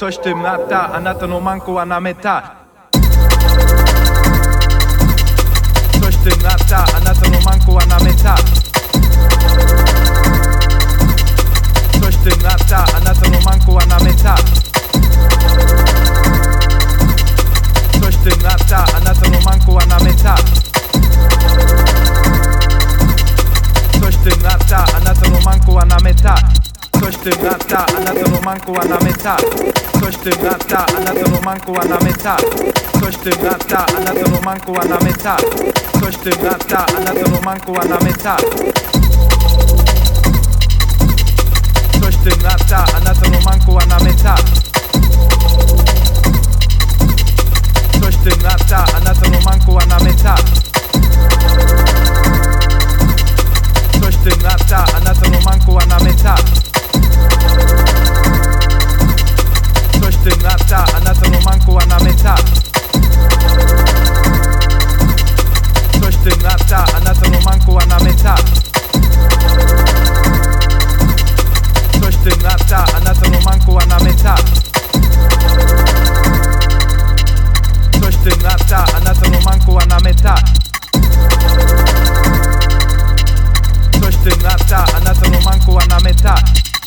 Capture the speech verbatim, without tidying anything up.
そしてまたあなたのマンコは舐めた。そしてまたあなたのマンコは舐めた。そしてまたあなたのマンコは舐めた。そしてまたあなたのマンコは舐めた。そしてまたあなたのマンコは舐めた。そしてまたあなたのマンコは舐めた。そしてまたあなたのマンコは舐めた。そしてまたあなたのマンコは舐めた。そしてまたあなたのマンコは舐めた。そしてまたあなたのマンコは舐めた。そしてまたあなたのマンコは舐めた。そしてまたあなたのマンコは舐めた。そしてまたあなたのマンコは舐めた。そしてまたあなたのマンコは舐めた。そしてまたあなたのマンコは舐めた。そしてまたあなたのマンコは舐めた。そしてまたあなたのマンコは舐めた。